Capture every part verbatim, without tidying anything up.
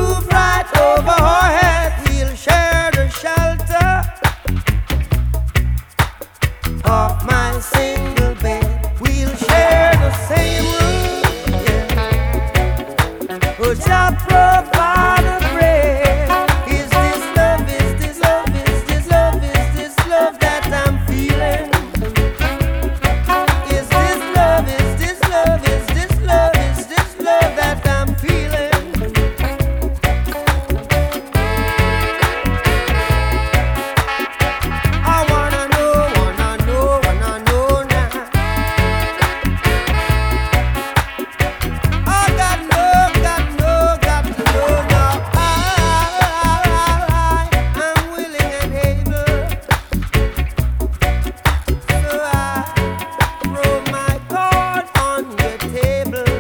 roof right over our heads. We'll share the shelter of my single bed. We'll share the same room, yeah. Oh, Jah provide the bread. Is this love, is this love, is this love, is this love that I'm feeling? Is this love, is this love, is this love, is this love that I'm feeling? I wanna know, wanna know, wanna know now. I got no, got no, got to know now. I, I'm willing and able, so I throw my card on the table.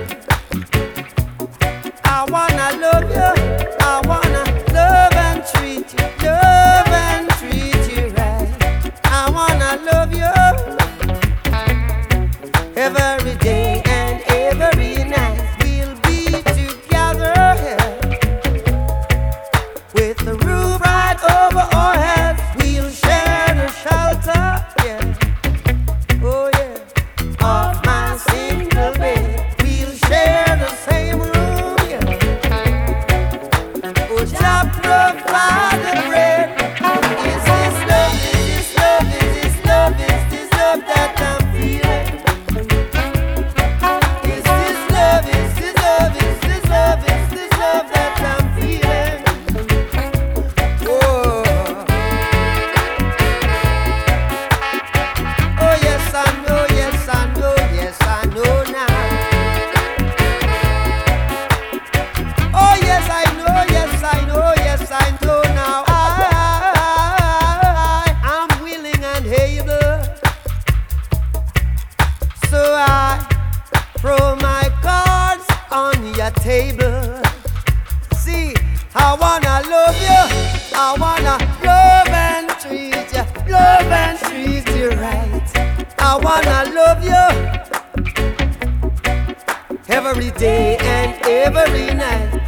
I wanna love you, I wanna love and treat you, love and treat you right. I wanna love you every day and every night. We'll be together with the roof right over our heads. We'll share the shelter, yeah, oh yeah, of my single bed. We'll share the same room, yeah. Oh, Jah provide the bread. Is this love, is this love, is this love, is this love that I'm feeling? Is this love, is this love, is this love, is this love that I'm feeling? Oh, oh yes I know, yes I know, yes I know now. Oh yes I know, yes I know, yes I know now. I, I'm willing and able, so I throw my cards on your table. See, I wanna love you, I wanna love and treat you, love and treat you right. I wanna love you every day and every night.